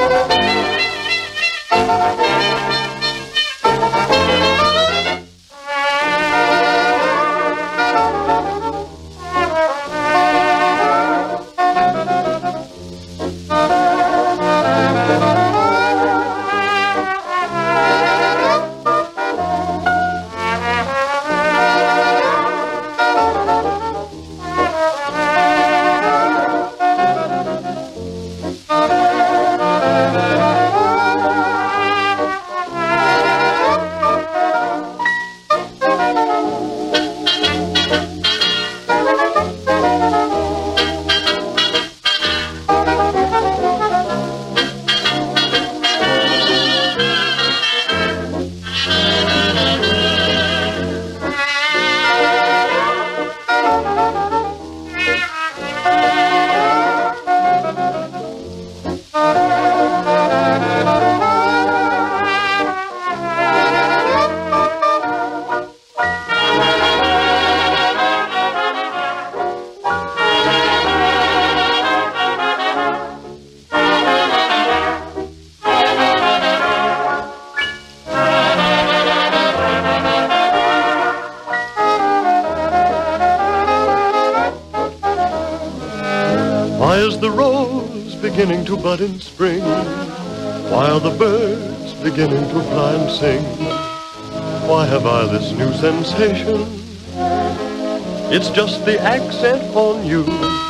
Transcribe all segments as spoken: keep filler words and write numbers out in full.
Why is the rose beginning to bud in spring? Why are the birds beginning to fly and sing? Why have I this new sensation? It's just the accent on you.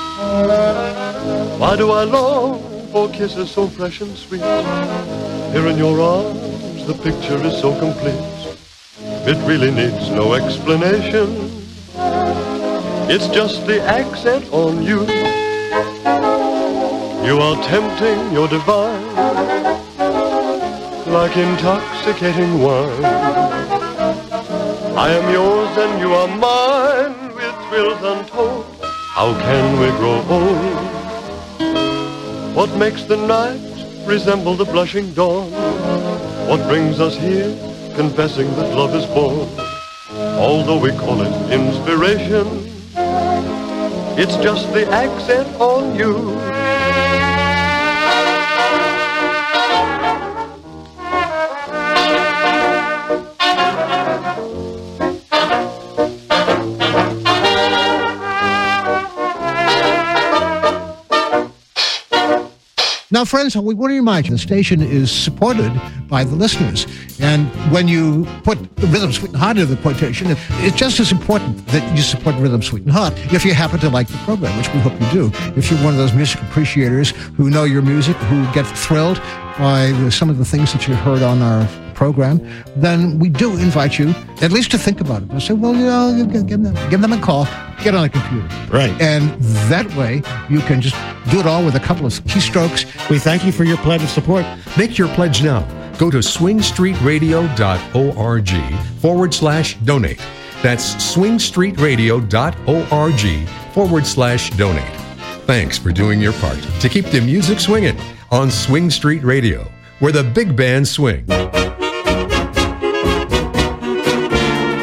Why do I long for kisses so fresh and sweet? Here in your arms the picture is so complete. It really needs no explanation. It's just the accent on you. You are tempting, you're divine, like intoxicating wine. I am yours and you are mine, with thrills untold. How can we grow old? What makes the night resemble the blushing dawn? What brings us here, confessing that love is born? Although we call it inspiration, it's just the accent on you. Now, friends, we want to remind you, the station is supported by the listeners. And when you put Rhythm Sweet and Hot into the quotation, it's just as important that you support Rhythm Sweet and Hot if you happen to like the program, which we hope you do. If you're one of those music appreciators who know your music, who get thrilled by the, some of the things that you heard on our program, then we do invite you at least to think about it. I say, well, you know, give them, give them a call, get on a computer. Right. And that way you can just do it all with a couple of keystrokes. We thank you for your pledge of support. Make your pledge now. Go to swingstreetradio.org forward slash donate. That's swingstreetradio.org forward slash donate. Thanks for doing your part to keep the music swinging on Swing Street Radio, where the big bands swing.